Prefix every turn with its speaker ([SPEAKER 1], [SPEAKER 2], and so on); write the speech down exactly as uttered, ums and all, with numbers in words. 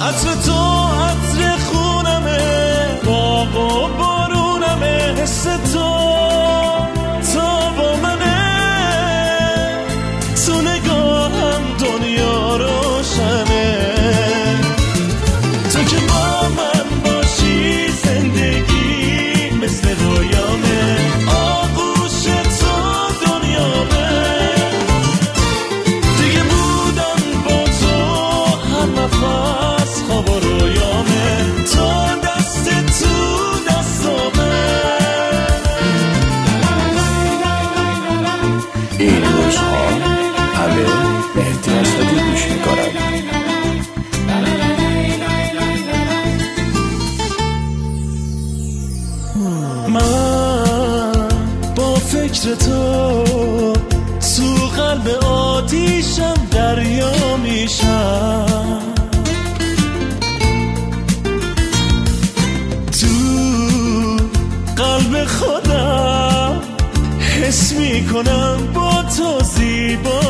[SPEAKER 1] عطر تو عطر خونمه، باغ و بارونمه، حس تو تا با منه، تو نگاهم دنیا روشنه، تو که با من باشی زندگی مثل رویامه، آغوش تو دنیامه، دیگه بودم با تو هر نفس خواب و رویامه، تو دست تو دستامه.
[SPEAKER 2] این روزها همه مهدی اسدی گوش میکنن.
[SPEAKER 1] من با فکر تو تو قلب آتیشم دریا میشم، تو قلب خودم حس میکنم با تو زیبا